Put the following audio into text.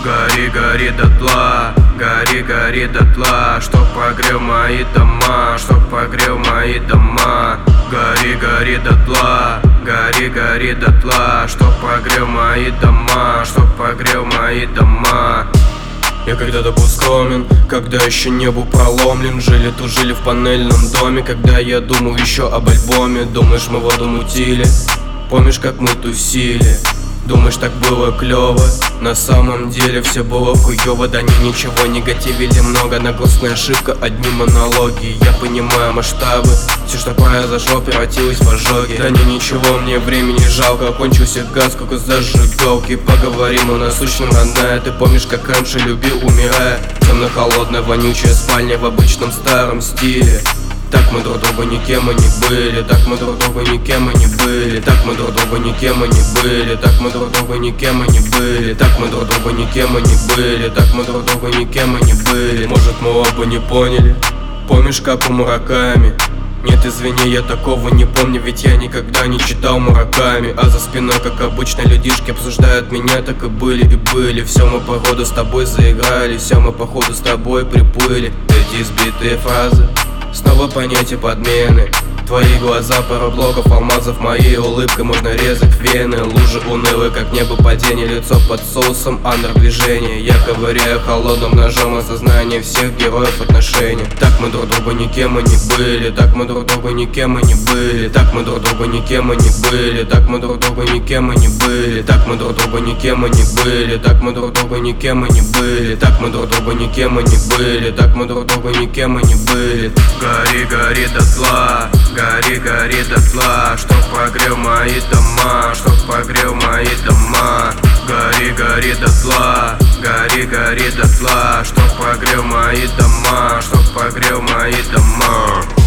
Гори, гори дотла, гори, гори дотла, чтоб погрел мои дома, чтоб погрел мои дома. Гори, гори дотла, гори, гори дотла, чтоб погрел мои дома, чтоб погрел мои дома. Я когда-то был скромен, когда еще не был проломлен. Жили-тужили в панельном доме, когда я думал еще об альбоме. Думаешь, мы воду мутили? Помнишь, как мы тусили? Думаешь, так было клево? На самом деле все было хуёво. Да не, ничего, негативили много. Нагрузная ошибка, одни монологи. Я понимаю масштабы, все, что произошло, превратилось в ожоги. Да не, ничего, мне времени жалко. Кончился газ, как из зажигалки. Поговорим о насущном, родная. Ты помнишь, как раньше любил, умирая? Темно-холодная, вонючая спальня в обычном старом стиле. Так мы друг друга никем и не были, так мы друг друга никем и не были, так мы друг друга никем и не были, так мы друг друга никем и не были, так мы друг друга никем и не были, так мы друг друга никем и не были. Может, мы оба не поняли? Помнишь, как у Мураками? Нет, извини, я такого не помню, ведь я никогда не читал Мураками. А за спиной, как обычно, людишки обсуждают меня, так и были, и были. Все мы походу с тобой заиграли, все мы походу с тобой приплыли. Эти избитые фразы, снова понятие подмены. Твои глаза, пару блоков алмазов, моей улыбкой можно резать вены. Лужи унылые, как небо падение, лицо под соусом андер-движения. Я ковыряю холодным ножом осознание всех героев отношений. Так мы друг друга никем и не были, так мы друг друга никем и не были, так мы друг друга никем и не были, так мы друг друга никем и не были, так мы друг друга никем и не были, так мы друг друга никем и не были, так мы друг друга никем и не были, так мы друг друга никем и не были. Гори, гори дотла, гори, гори дотла, чтоб погрел мои дома, чтоб погрел мои дома. Гори, гори дотла, гори, гори дотла, чтоб погрел мои дома, чтоб погрел мои дома.